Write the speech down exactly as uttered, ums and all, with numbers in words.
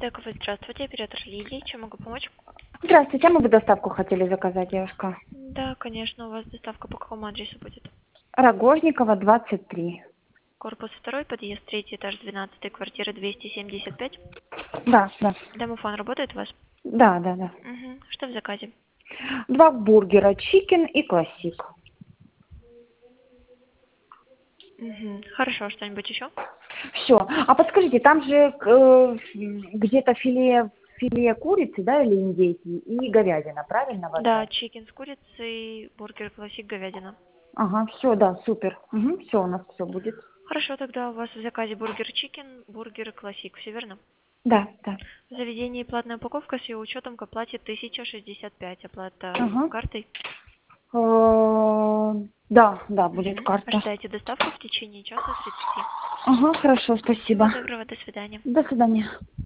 Стековый, здравствуйте, оператор Лилия, чем могу помочь? Здравствуйте, а мы бы доставку хотели заказать, девушка. Да, конечно, у вас доставка по какому адресу будет? Рогожникова, двадцать три. Корпус второй, подъезд третий, этаж двенадцатый, квартира двести семьдесят пять. Да, да. Домофон работает у вас? Да, да, да. Угу. Что в заказе? Два бургера, чикен и классик. Угу. Хорошо, что-нибудь еще? Все. А подскажите, там же э, где-то филе, филе курицы, да, или индейки, и говядина, правильно в Да, одном? чикен с курицей, бургер классик, говядина. Ага, все, да, супер. Угу, все, у нас все будет. Хорошо, тогда у вас в заказе бургер чикен, бургер классик, все верно? Да, да. В заведении платная упаковка с ее учетом к оплате тысяча шестьдесят пять. Оплата Ага. картой. Э, Да, да, будет Угу. карта. Ожидайте доставку в течение часа тридцати. Ага, хорошо, Всего спасибо. доброго, до свидания. До свидания.